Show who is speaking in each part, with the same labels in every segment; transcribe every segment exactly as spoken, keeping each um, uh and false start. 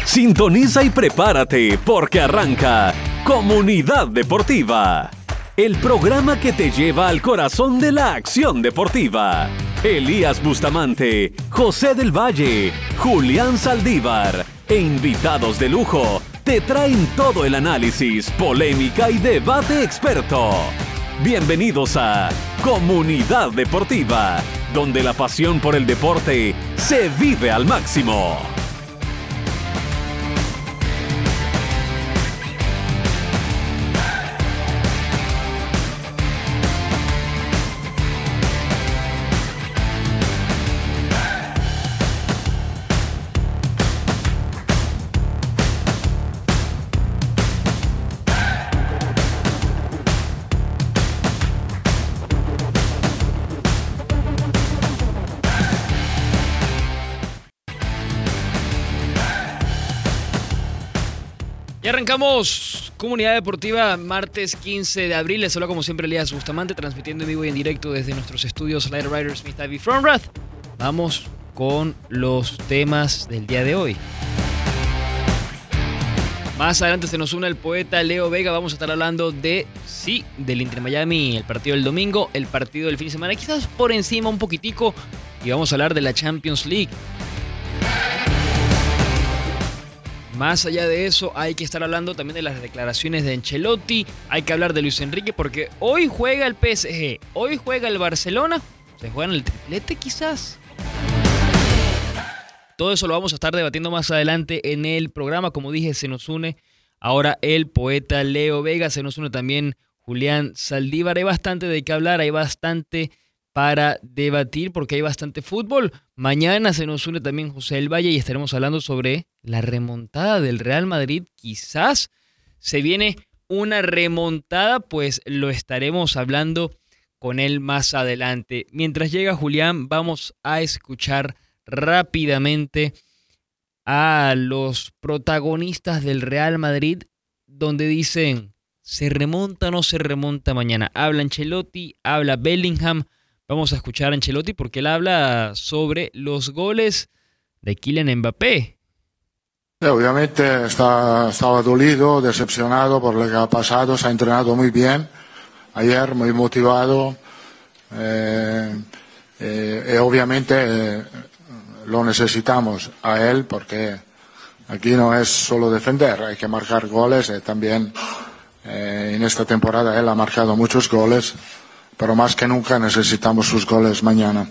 Speaker 1: Sintoniza y prepárate porque arranca Comunidad Deportiva, el programa que te lleva al corazón de la acción deportiva. Elías Bustamante, José del Valle, Julián Saldívar e invitados de lujo te traen todo el análisis, polémica y debate experto. Bienvenidos a Comunidad Deportiva, donde la pasión por el deporte se vive al máximo.
Speaker 2: Arrancamos Comunidad Deportiva, martes quince de abril. Les habla como siempre Elías Bustamante, transmitiendo en vivo y en directo desde nuestros estudios Light Rider Smith Ivy Frontrath. Vamos con los temas del día de hoy. Más adelante se nos une el poeta Leo Vega. Vamos a estar hablando de, sí, del Inter Miami, el partido del domingo, el partido del fin de semana, quizás por encima un poquitico, y vamos a hablar de la Champions League. Más allá de eso, hay que estar hablando también de las declaraciones de Ancelotti. Hay que hablar de Luis Enrique porque hoy juega el P S G, hoy juega el Barcelona. ¿Se juegan el triplete quizás? Todo eso lo vamos a estar debatiendo más adelante en el programa. Como dije, se nos une ahora el poeta Leo Vega, se nos une también Julián Saldívar. Hay bastante de qué hablar, hay bastante para debatir porque hay bastante fútbol. Mañana se nos une también José del Valle y estaremos hablando sobre la remontada del Real Madrid. Quizás se viene una remontada, pues lo estaremos hablando con él más adelante. Mientras llega Julián, vamos a escuchar rápidamente a los protagonistas del Real Madrid, donde dicen, ¿se remonta o no se remonta mañana? Habla Ancelotti, habla Bellingham. Vamos a escuchar a Ancelotti porque él habla sobre los goles de Kylian Mbappé.
Speaker 3: Obviamente está, estaba dolido, decepcionado por lo que ha pasado. Se ha entrenado muy bien ayer, muy motivado. Eh, eh, y obviamente eh, lo necesitamos a él porque aquí no es solo defender, hay que marcar goles. Y también eh, en esta temporada él ha marcado muchos goles. Pero más que nunca necesitamos sus goles mañana.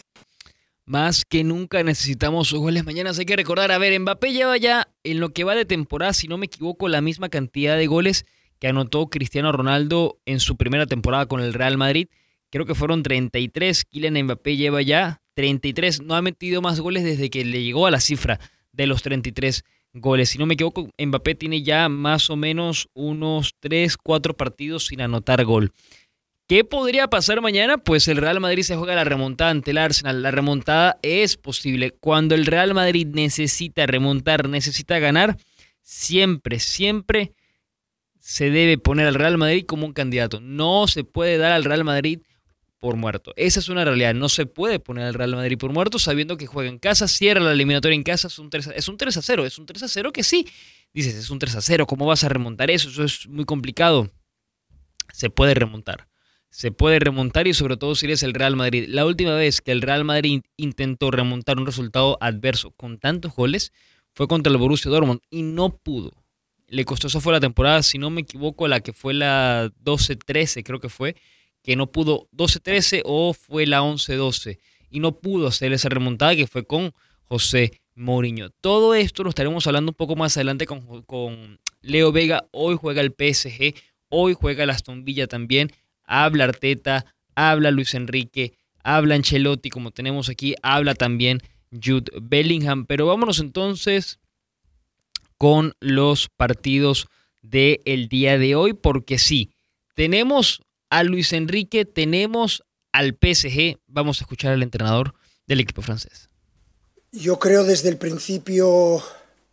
Speaker 2: Más que nunca necesitamos sus goles mañana. Hay que recordar, a ver, Mbappé lleva ya en lo que va de temporada, si no me equivoco, la misma cantidad de goles que anotó Cristiano Ronaldo en su primera temporada con el Real Madrid. Creo que fueron treinta y tres. Kylian Mbappé lleva ya treinta y tres. No ha metido más goles desde que le llegó a la cifra de los treinta y tres goles. Si no me equivoco, Mbappé tiene ya más o menos unos tres, cuatro partidos sin anotar gol. ¿Qué podría pasar mañana? Pues el Real Madrid se juega la remontada ante el Arsenal. La remontada es posible. Cuando el Real Madrid necesita remontar, necesita ganar, siempre, siempre se debe poner al Real Madrid como un candidato. No se puede dar al Real Madrid por muerto. Esa es una realidad. No se puede poner al Real Madrid por muerto sabiendo que juega en casa, cierra la eliminatoria en casa. Es un tres a cero. Es un tres a cero que sí. Dices, es un tres a cero. ¿Cómo vas a remontar eso? Eso es muy complicado. Se puede remontar. Se puede remontar y sobre todo si eres el Real Madrid. La última vez que el Real Madrid intentó remontar un resultado adverso con tantos goles fue contra el Borussia Dortmund y no pudo. Le costó, esa fue la temporada, si no me equivoco, la que fue la doce trece, creo que fue, que no pudo, doce trece o fue la once doce, y no pudo hacer esa remontada que fue con José Mourinho. Todo esto lo estaremos hablando un poco más adelante con, con Leo Vega. Hoy juega el P S G, hoy juega el Aston Villa también. Habla Arteta, habla Luis Enrique, habla Ancelotti, como tenemos aquí, habla también Jude Bellingham. Pero vámonos entonces con los partidos del día de hoy, porque sí, tenemos a Luis Enrique, tenemos al P S G. Vamos a escuchar al entrenador del equipo francés.
Speaker 4: Yo creo desde el principio,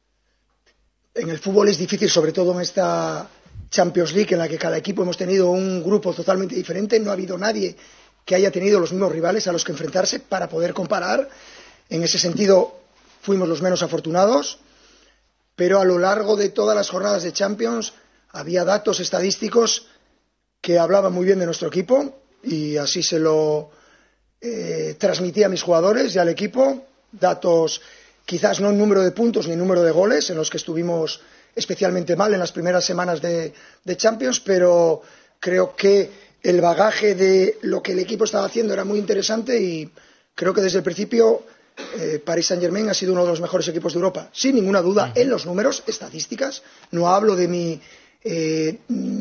Speaker 4: en el fútbol es difícil, sobre todo en esta Champions League, en la que cada equipo hemos tenido un grupo totalmente diferente. No ha habido nadie que haya tenido los mismos rivales a los que enfrentarse para poder comparar. En ese sentido fuimos los menos afortunados, pero a lo largo de todas las jornadas de Champions había datos estadísticos que hablaban muy bien de nuestro equipo y así se lo eh, transmití a mis jugadores y al equipo. Datos, quizás no en número de puntos ni en número de goles, en los que estuvimos especialmente mal en las primeras semanas de, de Champions, pero creo que el bagaje de lo que el equipo estaba haciendo era muy interesante y creo que desde el principio eh, Paris Saint-Germain ha sido uno de los mejores equipos de Europa, sin ninguna duda, en los números, estadísticas. No hablo de mi, eh,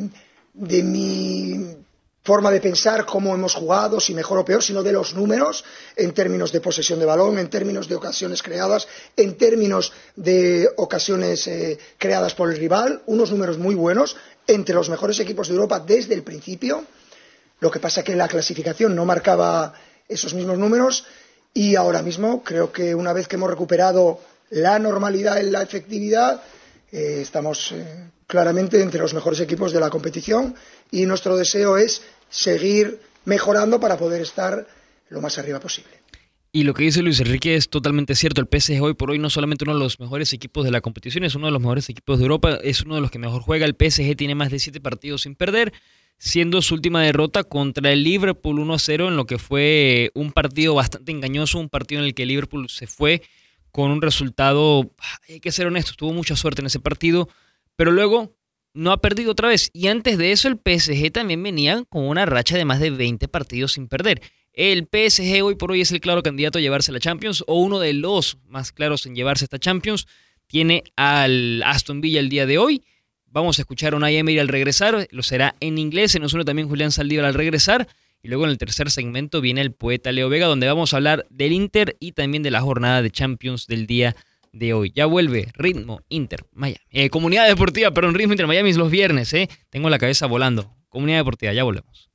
Speaker 4: de mi forma de pensar, cómo hemos jugado, si mejor o peor, sino de los números en términos de posesión de balón, en términos de ocasiones creadas, en términos de ocasiones eh, creadas por el rival, unos números muy buenos, entre los mejores equipos de Europa desde el principio. Lo que pasa es que la clasificación no marcaba esos mismos números y ahora mismo creo que una vez que hemos recuperado la normalidad en la efectividad, eh, estamos eh, claramente entre los mejores equipos de la competición y nuestro deseo es seguir mejorando para poder estar lo más arriba posible.
Speaker 2: Y lo que dice Luis Enrique es totalmente cierto. El P S G hoy por hoy no solamente uno de los mejores equipos de la competición, es uno de los mejores equipos de Europa, es uno de los que mejor juega. El P S G tiene más de siete partidos sin perder, siendo su última derrota contra el Liverpool uno a cero, en lo que fue un partido bastante engañoso, un partido en el que el Liverpool se fue con un resultado, hay que ser honestos, tuvo mucha suerte en ese partido, pero luego no ha perdido otra vez. Y antes de eso el P S G también venía con una racha de más de veinte partidos sin perder. El P S G hoy por hoy es el claro candidato a llevarse la Champions, o uno de los más claros en llevarse esta Champions. Tiene al Aston Villa el día de hoy. Vamos a escuchar a Unai Emery al regresar, lo será en inglés, se nos une también Julián Saldívar al regresar. Y luego en el tercer segmento viene el poeta Leo Vega, donde vamos a hablar del Inter y también de la jornada de Champions del día de hoy. Ya vuelve Ritmo Inter Miami. Eh, Comunidad Deportiva, perdón, Ritmo Inter Miami es los viernes, ¿eh? Tengo la cabeza volando. Comunidad Deportiva, ya volvemos.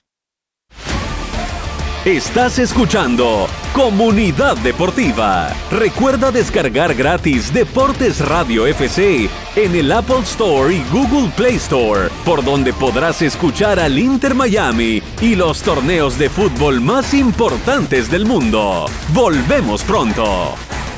Speaker 1: Estás escuchando Comunidad Deportiva. Recuerda descargar gratis Deportes Radio F C en el Apple Store y Google Play Store, por donde podrás escuchar al Inter Miami y los torneos de fútbol más importantes del mundo. Volvemos pronto.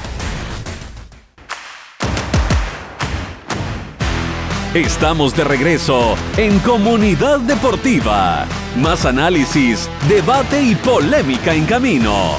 Speaker 1: Estamos de regreso en Comunidad Deportiva. Más análisis, debate y polémica en camino.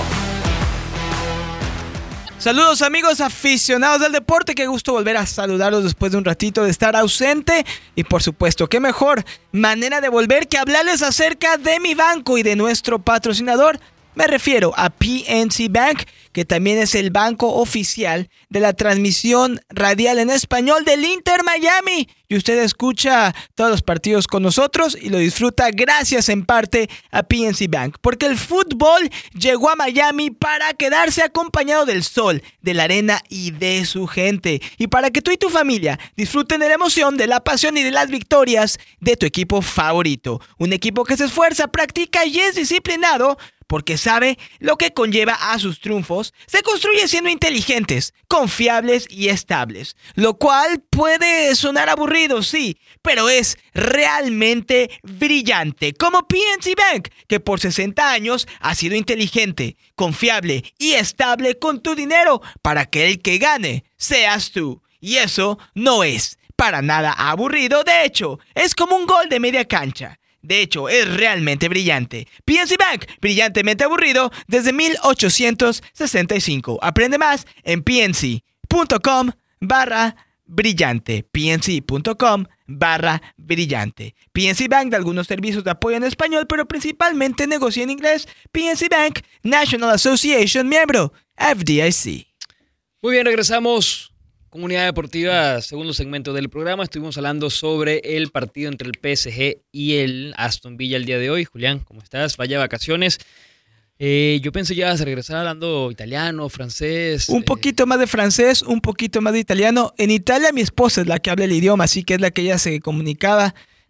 Speaker 5: Saludos amigos aficionados del deporte, qué gusto volver a saludarlos después de un ratito de estar ausente. Y por supuesto, qué mejor manera de volver que hablarles acerca de mi banco y de nuestro patrocinador. Me refiero a P N C Bank, que también es el banco oficial de la transmisión radial en español del Inter Miami. Y usted escucha todos los partidos con nosotros y lo disfruta gracias en parte a P N C Bank. Porque el fútbol llegó a Miami para quedarse acompañado del sol, de la arena y de su gente. Y para que tú y tu familia disfruten de la emoción, de la pasión y de las victorias de tu equipo favorito. Un equipo que se esfuerza, practica y es disciplinado, porque sabe lo que conlleva a sus triunfos. Se construye siendo inteligentes, confiables y estables. Lo cual puede sonar aburrido, sí, pero es realmente brillante. Como P N C Bank, que por sesenta años ha sido inteligente, confiable y estable con tu dinero para que el que gane seas tú. Y eso no es para nada aburrido. De hecho, es como un gol de media cancha. De hecho, es realmente brillante. P N C Bank, brillantemente aburrido desde mil ochocientos sesenta y cinco. Aprende más en pnc.com barra brillante. pnc.com barra brillante. P N C Bank da algunos servicios de apoyo en español, pero principalmente negocia en inglés. P N C Bank, National Association, miembro F D I C.
Speaker 2: Muy bien, regresamos. Comunidad Deportiva, segundo segmento del programa. Estuvimos hablando sobre el partido entre el P S G y el Aston Villa el día de hoy. Julián, ¿cómo estás? Vaya vacaciones. Eh, yo pensé que ibas a regresar hablando italiano, francés.
Speaker 5: Un
Speaker 2: eh...
Speaker 5: poquito más de francés, un poquito más de italiano. En Italia mi esposa es la que habla el idioma, así que es la que ella se comunicaba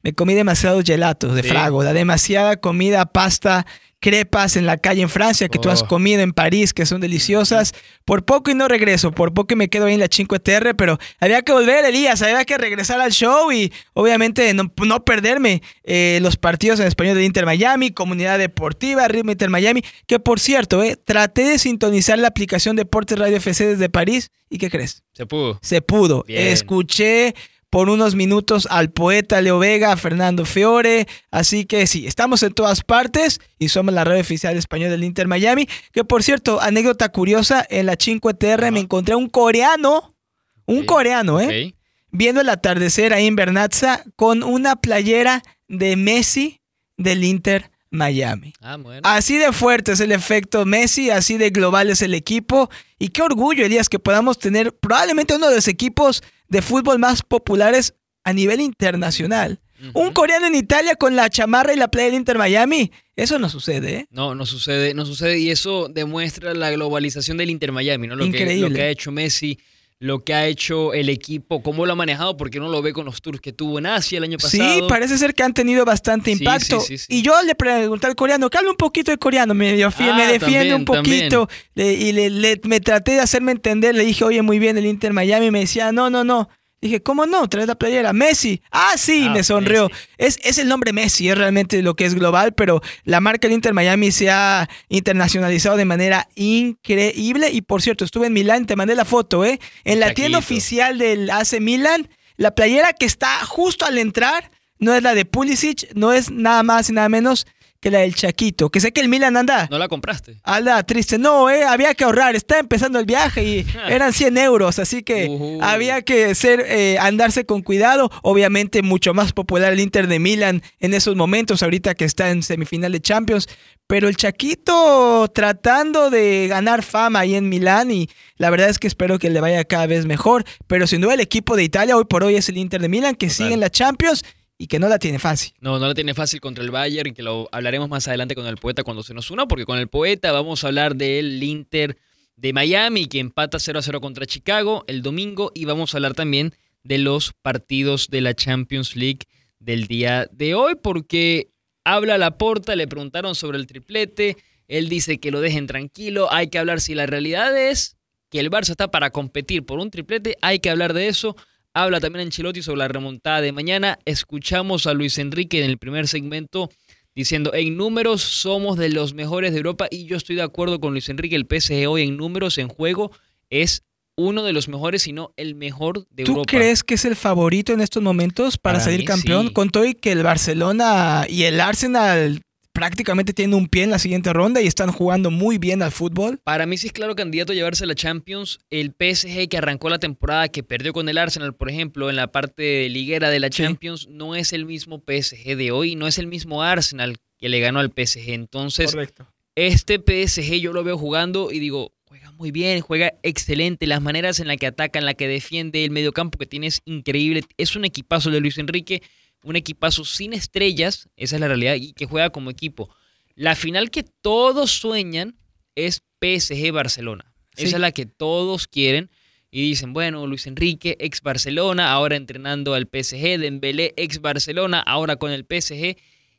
Speaker 5: me comí demasiados gelatos de
Speaker 2: Sí.
Speaker 5: Fragola, demasiada comida, pasta, crepas en la calle en Francia que tú has
Speaker 2: Oh.
Speaker 5: comido en París, que son deliciosas. Por poco y no regreso, por poco y me quedo ahí en la cinco T R, pero había que volver, Elías, había que regresar al show y obviamente no, no perderme eh, los partidos en español del Inter Miami, Comunidad Deportiva, Ritmo Inter Miami, que por cierto, eh, traté de sintonizar la aplicación Deportes Radio F C desde París y ¿qué crees?
Speaker 2: Se pudo.
Speaker 5: Se pudo.
Speaker 2: Bien.
Speaker 5: Escuché por unos minutos al poeta Leo Vega, a Fernando Fiore, así que sí, estamos en todas partes y somos la radio oficial española del Inter Miami, que por cierto, anécdota curiosa, en la cinco T R
Speaker 2: Ajá.
Speaker 5: me encontré a un coreano, un
Speaker 2: Ok,
Speaker 5: coreano, ¿eh?
Speaker 2: Ok.
Speaker 5: Viendo el atardecer ahí en Vernazza con una playera de Messi del Inter Miami.
Speaker 2: Ah, bueno.
Speaker 5: Así de fuerte es el efecto Messi, así de global es el equipo. Y qué orgullo, Elías, que podamos tener probablemente uno de los equipos de fútbol más populares a nivel internacional.
Speaker 2: Ujú.
Speaker 5: Un coreano en Italia con la chamarra y la playa del Inter Miami. Eso no sucede, ¿eh?
Speaker 2: No, no sucede, no sucede y eso demuestra la globalización del Inter Miami, ¿no? Lo que,
Speaker 5: Increíble.
Speaker 2: lo que ha hecho Messi, lo que ha hecho el equipo, cómo lo ha manejado, porque uno lo ve con los tours que tuvo en Asia el año pasado.
Speaker 5: Sí, parece ser que han tenido bastante
Speaker 2: Sí,
Speaker 5: impacto.
Speaker 2: sí, sí, sí.
Speaker 5: Y yo le pregunté al coreano, que hable un poquito de coreano, me, defiende,
Speaker 2: Ah,
Speaker 5: me defiende
Speaker 2: también,
Speaker 5: un poquito. Le- y le, le- me traté de hacerme entender, le dije, oye, muy bien el Inter Miami. Me decía, no, no, no. Dije, ¿cómo no? Traes la playera. Messi. Ah, sí,
Speaker 2: Ah,
Speaker 5: me sonrió.
Speaker 2: Messi.
Speaker 5: Es, es el nombre Messi, es realmente lo que es global, pero la marca del Inter Miami se ha internacionalizado de manera increíble. Y por cierto, estuve en Milán, te mandé la foto, ¿eh? En la tienda
Speaker 2: Chaquito.
Speaker 5: oficial del A C Milan, la playera que está justo al entrar no es la de Pulisic, no es nada más y nada menos que la del Chaquito. Que sé que el Milan anda...
Speaker 2: ¿No la compraste?
Speaker 5: Anda triste. No, eh, había que ahorrar. Está empezando el viaje y eran cien euros, así que
Speaker 2: Ujú.
Speaker 5: había que ser, eh, andarse con cuidado. Obviamente mucho más popular el Inter de Milán en esos momentos, ahorita que está en semifinal de Champions. Pero el Chaquito tratando de ganar fama ahí en Milán y la verdad es que espero que le vaya cada vez mejor. Pero sin duda el equipo de Italia hoy por hoy es el Inter de Milán, que
Speaker 2: Total.
Speaker 5: sigue en la Champions y que no la tiene fácil.
Speaker 2: No, no la tiene fácil contra el Bayern, que lo hablaremos más adelante con el poeta cuando se nos una, porque con el poeta vamos a hablar del Inter de Miami, que empata cero a cero contra Chicago el domingo, y vamos a hablar también de los partidos de la Champions League del día de hoy, porque habla Laporta, le preguntaron sobre el triplete, él dice que lo dejen tranquilo, hay que hablar si la realidad es que el Barça está para competir por un triplete, hay que hablar de eso. Habla también Ancelotti sobre la remontada de mañana. Escuchamos a Luis Enrique en el primer segmento diciendo, en números somos de los mejores de Europa, y yo estoy de acuerdo con Luis Enrique. El P S G hoy en números, en juego, es uno de los mejores, si no el mejor de
Speaker 5: ¿Tú
Speaker 2: Europa.
Speaker 5: crees que es el favorito en estos momentos para,
Speaker 2: Para
Speaker 5: salir
Speaker 2: mí,
Speaker 5: campeón?
Speaker 2: sí.
Speaker 5: Con todo y que el Barcelona y el Arsenal prácticamente tienen un pie en la siguiente ronda y están jugando muy bien al fútbol.
Speaker 2: Para mí sí es claro candidato a llevarse la Champions. El P S G que arrancó la temporada, que perdió con el Arsenal, por ejemplo, en la parte liguera de la
Speaker 5: Sí.
Speaker 2: Champions, no es el mismo P S G de hoy, no es el mismo Arsenal que le ganó al P S G. Entonces,
Speaker 5: Correcto.
Speaker 2: este P S G yo lo veo jugando y digo, juega muy bien, juega excelente. Las maneras en las que ataca, en la que defiende, el mediocampo que tiene es increíble. Es un equipazo de Luis Enrique, un equipazo sin estrellas, esa es la realidad, y que juega como equipo. La final que todos sueñan es P S G-Barcelona.
Speaker 5: Sí.
Speaker 2: Esa es la que todos quieren. Y dicen, bueno, Luis Enrique, ex-Barcelona, ahora entrenando al P S G. Dembélé, ex-Barcelona, ahora con el P S G.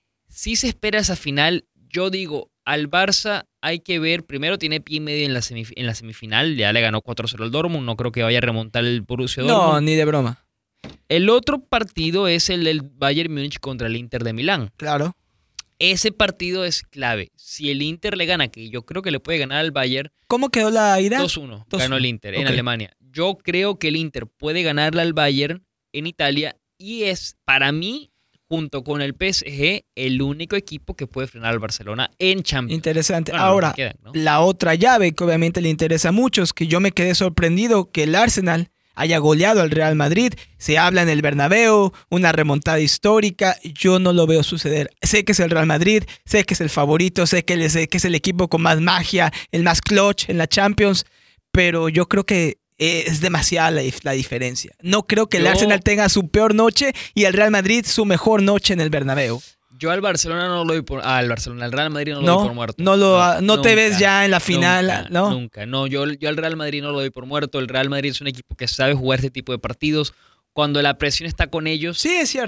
Speaker 2: Si se espera esa final, yo digo, al Barça hay que ver, primero tiene pie y medio en la, semif- en la semifinal, ya le ganó cuatro cero al Dortmund, no creo que vaya a remontar el Borussia
Speaker 5: No,
Speaker 2: Dortmund.
Speaker 5: ni de broma.
Speaker 2: El otro partido es el del Bayern Múnich contra el Inter de Milán.
Speaker 5: Claro.
Speaker 2: Ese partido es clave. Si el Inter le gana, que yo creo que le puede ganar al Bayern,
Speaker 5: ¿Cómo quedó la ida?
Speaker 2: dos uno,
Speaker 5: dos
Speaker 2: ganó el
Speaker 5: uno.
Speaker 2: Inter en
Speaker 5: Ok.
Speaker 2: Alemania. Yo creo que el Inter puede ganarle al Bayern en Italia y es, para mí, junto con el P S G, el único equipo que puede frenar al Barcelona en Champions.
Speaker 5: Interesante.
Speaker 2: Bueno, los
Speaker 5: Ahora,
Speaker 2: que quedan, ¿no?
Speaker 5: la otra llave que obviamente le interesa a muchos, que yo me quedé sorprendido que el Arsenal haya goleado al Real Madrid. Se habla en el Bernabéu, una remontada histórica. Yo no lo veo suceder. Sé que es el Real Madrid, sé que es el favorito, sé que es, que es el equipo con más magia, el más clutch en la Champions, pero yo creo que es demasiada la, la diferencia. No creo que el
Speaker 2: Yo-
Speaker 5: Arsenal tenga su peor noche y el Real Madrid su mejor noche en el Bernabéu.
Speaker 2: Yo al Barcelona no lo doy por... Ah, al Barcelona, al Real Madrid no lo
Speaker 5: No,
Speaker 2: doy por muerto.
Speaker 5: no lo- no te ves ya en la final,
Speaker 2: nunca,
Speaker 5: ¿no?
Speaker 2: Nunca, no. Yo, yo al Real Madrid no lo doy por muerto. El Real Madrid es un equipo que sabe jugar este tipo de partidos. Cuando la presión está con ellos,
Speaker 5: Sí, es cierto.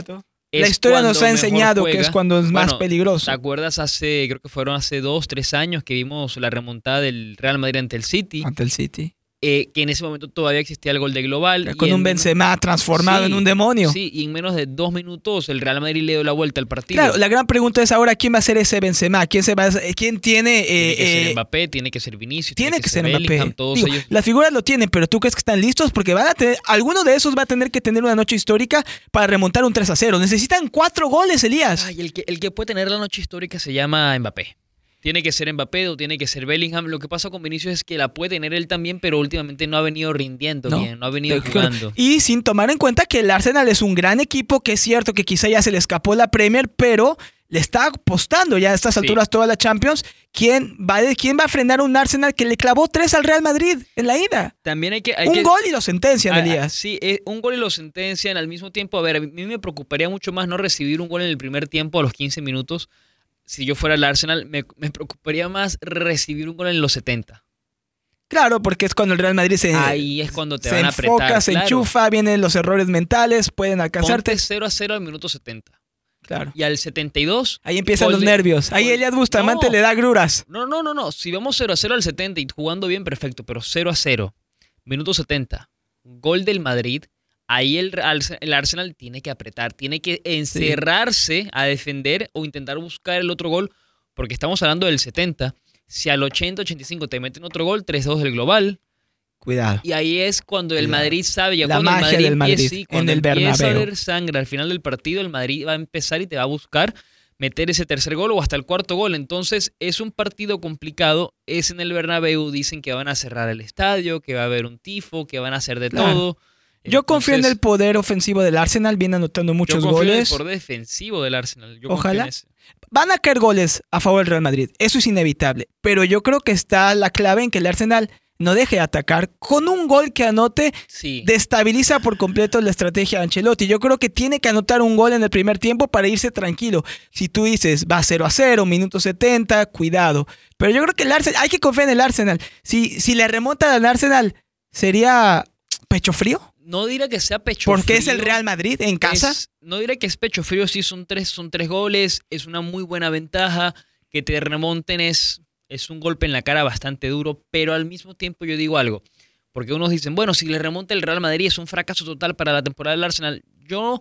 Speaker 5: La historia nos ha enseñado que es cuando es más
Speaker 2: bueno,
Speaker 5: peligroso.
Speaker 2: ¿Te acuerdas hace, creo que fueron hace dos, tres años que vimos la remontada del Real Madrid ante el City?
Speaker 5: Ante el City.
Speaker 2: Eh, que en ese momento todavía existía el gol de global.
Speaker 5: Con
Speaker 2: y
Speaker 5: un
Speaker 2: en,
Speaker 5: Benzema transformado
Speaker 2: sí,
Speaker 5: en un demonio.
Speaker 2: Sí, y en menos de dos minutos el Real Madrid le dio la vuelta al partido.
Speaker 5: Claro, la gran pregunta es ahora, ¿quién va a ser ese Benzema? ¿Quién, se va a, quién tiene...
Speaker 2: Tiene
Speaker 5: eh,
Speaker 2: que ser
Speaker 5: eh,
Speaker 2: Mbappé, tiene que ser Vinicius,
Speaker 5: tiene,
Speaker 2: tiene
Speaker 5: que, que ser Mbappé.
Speaker 2: Bellingham, todos
Speaker 5: Digo,
Speaker 2: ellos.
Speaker 5: las figuras lo tienen, pero ¿tú crees que están listos? Porque van a tener, alguno de esos va a tener que tener una noche histórica para remontar un tres a cero. Necesitan cuatro goles, Elías.
Speaker 2: Ay, el, que, el que puede tener la noche histórica se llama Mbappé. Tiene que ser Mbappé o tiene que ser Bellingham. Lo que pasa con Vinicius es que la puede tener él también, pero últimamente no ha venido rindiendo
Speaker 5: No,
Speaker 2: bien, no ha venido
Speaker 5: pero,
Speaker 2: jugando.
Speaker 5: Y sin tomar en cuenta que el Arsenal es un gran equipo, que es cierto que quizá ya se le escapó la Premier, pero le está apostando ya a estas
Speaker 2: Sí.
Speaker 5: alturas toda la Champions. ¿Quién va, ¿Quién va a frenar un Arsenal que le clavó tres al Real Madrid en la ida?
Speaker 2: También hay que... Hay
Speaker 5: un
Speaker 2: que,
Speaker 5: gol y lo sentencian,
Speaker 2: ah,
Speaker 5: Elías.
Speaker 2: Sí, eh, un gol y lo sentencian al mismo tiempo. A ver, a mí me preocuparía mucho más no recibir un gol en el primer tiempo a los quince minutos. Si yo fuera el Arsenal, me, me preocuparía más recibir un gol en los setenta.
Speaker 5: Claro, porque es cuando el Real Madrid se,
Speaker 2: Ahí es cuando te
Speaker 5: se
Speaker 2: van a
Speaker 5: enfoca,
Speaker 2: apretar.
Speaker 5: se
Speaker 2: claro.
Speaker 5: enchufa, vienen los errores mentales, pueden alcanzarte.
Speaker 2: Ponte cero a cero al minuto setenta.
Speaker 5: Claro.
Speaker 2: Y al setenta y dos...
Speaker 5: Ahí empiezan
Speaker 2: gol
Speaker 5: los
Speaker 2: de-
Speaker 5: nervios. Ahí
Speaker 2: gol-
Speaker 5: Elías Bustamante
Speaker 2: No.
Speaker 5: le da gruras.
Speaker 2: No, no, no, no. Si vamos cero a cero al setenta y jugando bien, perfecto. Pero cero a cero, minuto setenta, gol del Madrid. Ahí el, el Arsenal tiene que apretar, tiene que encerrarse a defender o intentar buscar el otro gol, porque estamos hablando del setenta. Si al ochenta, ochenta y cinco te meten otro gol, tres dos del global.
Speaker 5: Cuidado.
Speaker 2: Y ahí es cuando el
Speaker 5: Cuidado.
Speaker 2: Madrid sabe, ya
Speaker 5: La
Speaker 2: cuando el
Speaker 5: magia
Speaker 2: Madrid
Speaker 5: del Madrid
Speaker 2: empieza, sí,
Speaker 5: en
Speaker 2: cuando
Speaker 5: el
Speaker 2: empieza a
Speaker 5: Bernabéu.
Speaker 2: ver sangre al final del partido, el Madrid va a empezar y te va a buscar meter ese tercer gol o hasta el cuarto gol. Entonces es un partido complicado, es en el Bernabéu, dicen que van a cerrar el estadio, que va a haber un tifo, que van a hacer de
Speaker 5: Claro.
Speaker 2: todo.
Speaker 5: Yo confío en
Speaker 2: Entonces,
Speaker 5: el poder ofensivo del Arsenal, viene anotando muchos
Speaker 2: yo confío
Speaker 5: goles.
Speaker 2: en el poder defensivo del Arsenal. Yo
Speaker 5: Ojalá.
Speaker 2: confío en ese.
Speaker 5: Van a caer goles a favor del Real Madrid, eso es inevitable. Pero yo creo que está la clave en que el Arsenal no deje de atacar. Con un gol que anote,
Speaker 2: Sí.
Speaker 5: destabiliza por completo la estrategia de Ancelotti. Yo creo que tiene que anotar un gol en el primer tiempo para irse tranquilo. Si tú dices, va cero a cero, minuto setenta, cuidado. Pero yo creo que el Arsenal, hay que confiar en el Arsenal. Si, si le remontan al Arsenal, ¿sería pecho frío?
Speaker 2: No diré que sea pecho
Speaker 5: Porque
Speaker 2: frío.
Speaker 5: es el Real Madrid en casa.
Speaker 2: Es- no diré que es pecho frío, sí, son tres, son tres goles, es una muy buena ventaja. Que te remonten es, es un golpe en la cara bastante duro, pero al mismo tiempo yo digo algo. Porque unos dicen, bueno, si le remonta el Real Madrid es un fracaso total para la temporada del Arsenal. Yo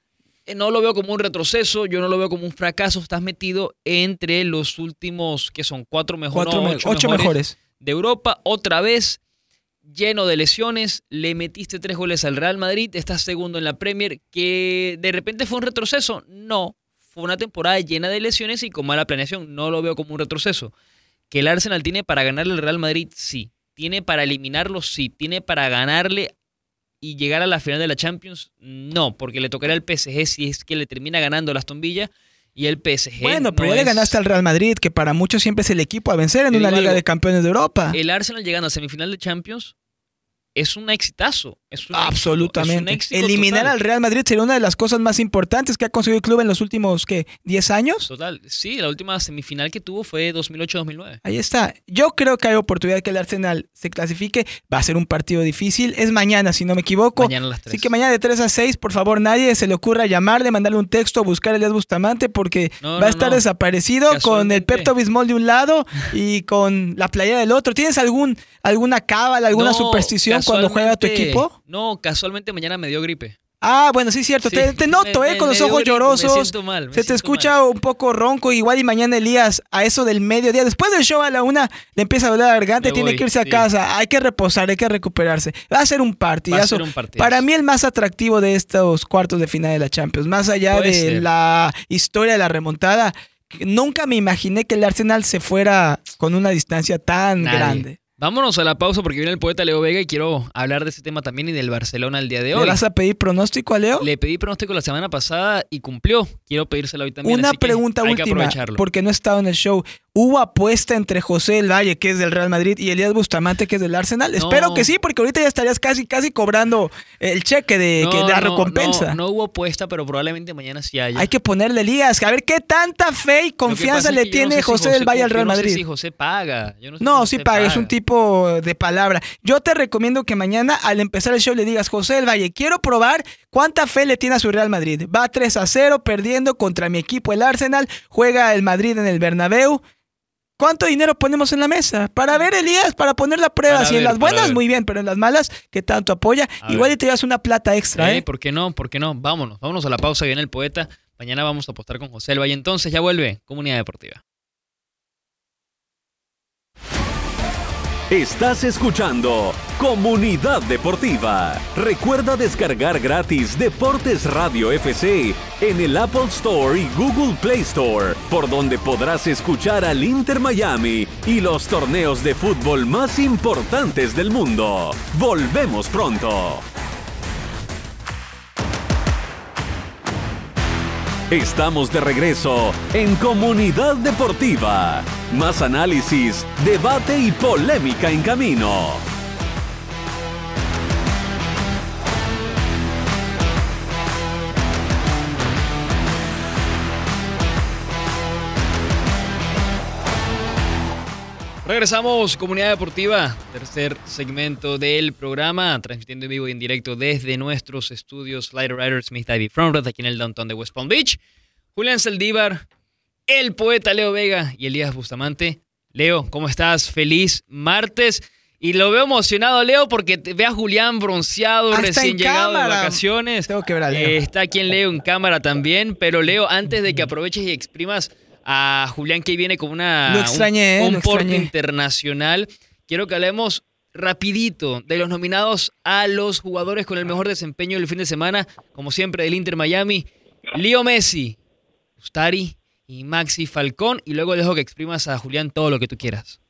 Speaker 2: no lo veo como un retroceso, yo no lo veo como un fracaso. Estás metido entre los últimos, que son cuatro mejores,
Speaker 5: Cuatro
Speaker 2: no,
Speaker 5: me-
Speaker 2: ocho,
Speaker 5: ocho
Speaker 2: mejores
Speaker 5: mejores.
Speaker 2: de Europa, otra vez lleno de lesiones, le metiste tres goles al Real Madrid, estás segundo en la Premier, que de repente fue un retroceso, no, fue una temporada llena de lesiones y con mala planeación, no lo veo como un retroceso. Que el Arsenal tiene para ganarle al Real Madrid, sí, tiene para eliminarlo, sí, tiene para ganarle y llegar a la final de la Champions, no, porque le tocará al P S G si es que le termina ganando el Aston Villa. Y el P S G.
Speaker 5: Bueno, pero
Speaker 2: no
Speaker 5: ya le
Speaker 2: es-
Speaker 5: ganaste al Real Madrid, que para muchos siempre es el equipo a vencer en
Speaker 2: Te
Speaker 5: una
Speaker 2: digo
Speaker 5: Liga
Speaker 2: algo,
Speaker 5: de Campeones de Europa.
Speaker 2: El Arsenal llegando a semifinal de Champions es un exitazo. Es un éxito,
Speaker 5: Absolutamente.
Speaker 2: es un éxito
Speaker 5: Eliminar
Speaker 2: total.
Speaker 5: al Real Madrid sería una de las cosas más importantes que ha conseguido el club en los últimos, ¿qué? ¿diez años?
Speaker 2: Total. Sí, la última semifinal que tuvo fue dos mil ocho dos mil nueve.
Speaker 5: Ahí está. Yo creo que hay oportunidad de que el Arsenal se clasifique. Va a ser un partido difícil. Es mañana, si no me equivoco.
Speaker 2: Mañana a las tres.
Speaker 5: Así que mañana de tres a seis, por favor, nadie se le ocurra llamarle, mandarle un texto, buscar a Elías Bustamante, porque
Speaker 2: No,
Speaker 5: va
Speaker 2: no,
Speaker 5: a estar
Speaker 2: no.
Speaker 5: desaparecido con el
Speaker 2: Casualmente.
Speaker 5: Pepto Bismol de un lado y con la playera del otro. ¿Tienes algún, alguna cábala, alguna
Speaker 2: No,
Speaker 5: superstición cuando juega tu
Speaker 2: casualmente-
Speaker 5: equipo?
Speaker 2: No, casualmente mañana me dio gripe.
Speaker 5: Ah, bueno, sí, cierto.
Speaker 2: Sí,
Speaker 5: te, te noto,
Speaker 2: me-
Speaker 5: ¿eh?
Speaker 2: me-
Speaker 5: Con los
Speaker 2: me dio
Speaker 5: ojos
Speaker 2: gripe, me
Speaker 5: llorosos.
Speaker 2: siento mal, me
Speaker 5: Se te
Speaker 2: siento
Speaker 5: escucha un poco ronco. Igual y mañana Elías, a eso del mediodía, después del show a la una, le empieza a doler la garganta y
Speaker 2: Me
Speaker 5: tiene
Speaker 2: voy,
Speaker 5: que irse a
Speaker 2: sí.
Speaker 5: casa. Hay que reposar, hay que recuperarse. Va a ser un
Speaker 2: Va a
Speaker 5: partidazo.
Speaker 2: ser un partidazo.
Speaker 5: Para mí el más atractivo de estos cuartos de final de la Champions. Más allá
Speaker 2: Puede
Speaker 5: de
Speaker 2: ser.
Speaker 5: la historia de la remontada, que nunca me imaginé que el Arsenal se fuera con una distancia tan
Speaker 2: Nadie.
Speaker 5: grande.
Speaker 2: Vámonos a la pausa porque viene el poeta Leo Vega y quiero hablar de ese tema también y del Barcelona el día de
Speaker 5: ¿Le
Speaker 2: hoy.
Speaker 5: vas a pedir pronóstico a Leo?
Speaker 2: Le pedí pronóstico la semana pasada y cumplió. Quiero pedírselo hoy también.
Speaker 5: Una
Speaker 2: así que
Speaker 5: pregunta
Speaker 2: hay que
Speaker 5: última,
Speaker 2: aprovecharlo.
Speaker 5: porque no he estado en el show. ¿Hubo apuesta entre José del Valle, que es del Real Madrid, y Elías Bustamante, que es del Arsenal? No. Espero que sí, porque ahorita ya estarías casi casi cobrando el cheque de,
Speaker 2: no,
Speaker 5: que, de la
Speaker 2: no,
Speaker 5: recompensa.
Speaker 2: No, no hubo apuesta, pero probablemente mañana sí haya.
Speaker 5: Hay que ponerle, Elías, a ver qué tanta fe y confianza le tiene no sé si José, José del Valle al Real Madrid.
Speaker 2: Yo no sé si José paga. Yo no, sé
Speaker 5: no
Speaker 2: si
Speaker 5: sí paga, paga, es un tipo de palabra. Yo te recomiendo que mañana, al empezar el show, le digas: José del Valle, quiero probar cuánta fe le tiene a su Real Madrid. Va tres a cero perdiendo contra mi equipo, el Arsenal. Juega el Madrid en el Bernabéu. ¿Cuánto dinero ponemos en la mesa? Para ver, Elías, para poner la prueba. Para si ver, en las buenas, muy bien, pero en las malas, que tanto apoya, a igual ver. Y te llevas una plata extra. ¿eh? ¿eh?
Speaker 2: ¿Por qué no? ¿Por qué no? Vámonos, vámonos a la pausa, viene el poeta. Mañana vamos a apostar con José del Valle. Entonces ya vuelve Comunidad Deportiva.
Speaker 1: Estás escuchando Comunidad Deportiva. Recuerda descargar gratis Deportes Radio F C en el Apple Store y Google Play Store, por donde podrás escuchar al Inter Miami y los torneos de fútbol más importantes del mundo. Volvemos pronto. Estamos de regreso en Comunidad Deportiva. Más análisis, debate y polémica en camino.
Speaker 2: Regresamos, Comunidad Deportiva, tercer segmento del programa, transmitiendo en vivo y en directo desde nuestros estudios Slider Rider Smith Ivy Frontred, aquí en el downtown de West Palm Beach. Julián Saldívar, el poeta Leo Vega y Elías Bustamante. Leo, ¿cómo estás? Feliz martes. Y lo veo emocionado, Leo, porque te ve a Julián bronceado,
Speaker 5: hasta
Speaker 2: recién llegado
Speaker 5: cámara.
Speaker 2: de vacaciones.
Speaker 5: Tengo que ver a Leo.
Speaker 2: Eh, está aquí en Leo en cámara también. Pero Leo, antes de que aproveches y exprimas a Julián, que viene con una,
Speaker 5: lo extrañé,
Speaker 2: un,
Speaker 5: lo
Speaker 2: un porte
Speaker 5: extrañé.
Speaker 2: internacional, quiero que hablemos rapidito de los nominados a los jugadores con el mejor desempeño del fin de semana, como siempre del Inter Miami: Leo Messi, Ustari y Maxi Falcón. Y luego dejo que exprimas a Julián todo lo que tú quieras.